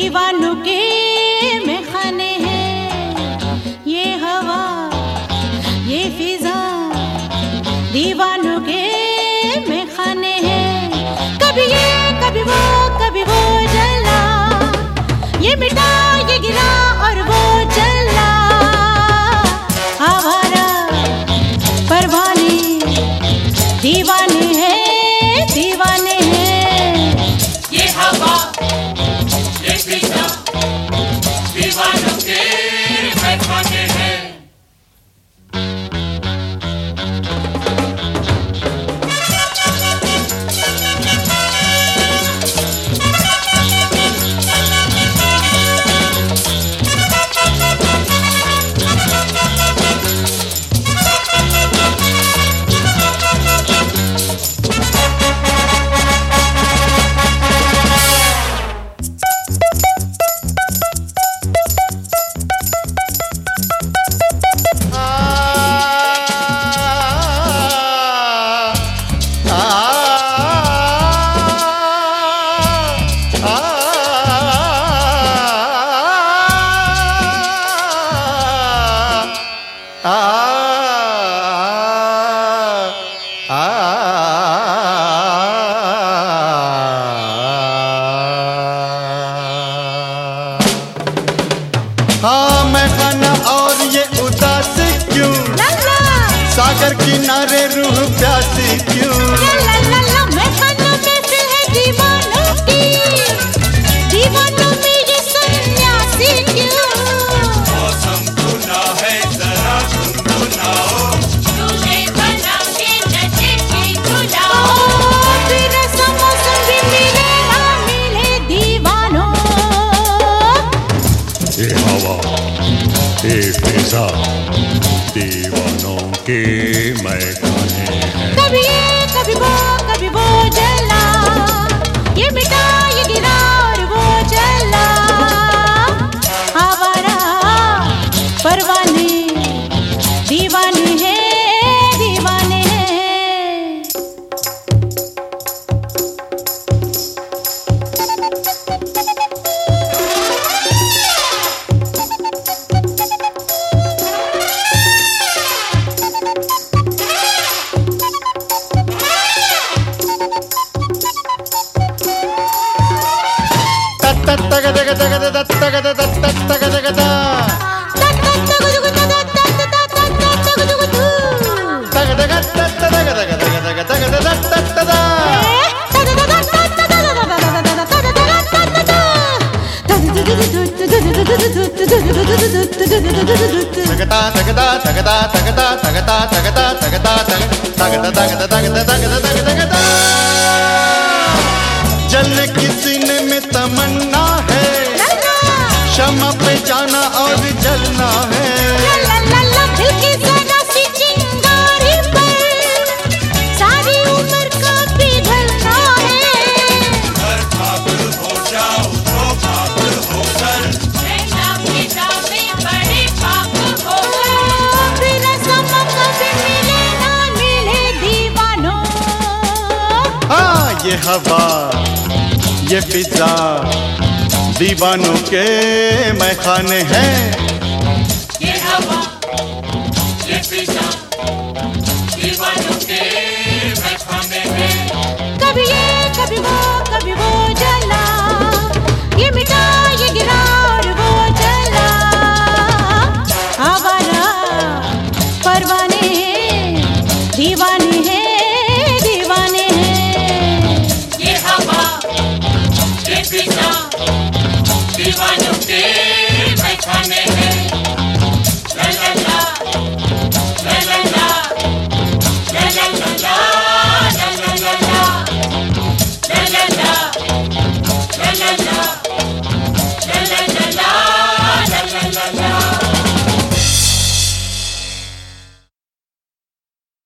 दीवानों के मैखाने हैं ये हवा ये फिजा, दीवानों के मैखाने हैं। कभी ये कभी वो जला, ये मिटा ये गिरा और वो चला। आवारा परवाने दीवाने हैं, दीवाने हैं। ये हवा ये फिजा, दीवानों के मैखाने हैं। हाँ मैं खाना और ये उदास क्यों, सागर किनारे रूह प्यासी क्यों। मैं खाना में से है दीवानों की, दीवानों में ये सन्यासी क्यों। मौसम खुला है जरा गुनगुनाओ, तुझे बना के नशे की धुलाओ। फिर ऐसा मौसम भी मिले ना मिले दीवानों। ये हवा ये फिजा, दीवानों के मैखाने हैं। कभी ये कभी वो जला, ये मिटा ये गिरा और वो चला। आवारा परवाने दीवाने हैं, दीवाने हैं। जलने की सीने में तमन्ना है, शमा पे जाना और जलना है। दिल की जरा सी चिंगारी पर सारी उम्र का पिघलना है। हर खाक हो जाओ तो खाक होकर, रहना फिजा में बड़े पाप होकर। फिर ऐसा मौका भी मिले ना मिले दीवानों। हाँ ये हवा ये फिजा, दीवानों के मैखाने हैं। ये हवा ये फिजा, दीवानों के मैखाने हैं। कभी ये कभी वो जला, ये मिटा ये गिरा और वो चला। आवारा परवाने दीवाने हैं, दीवाने हैं। ये हवा ये फिजा, दीवानों के मैखाने हैं।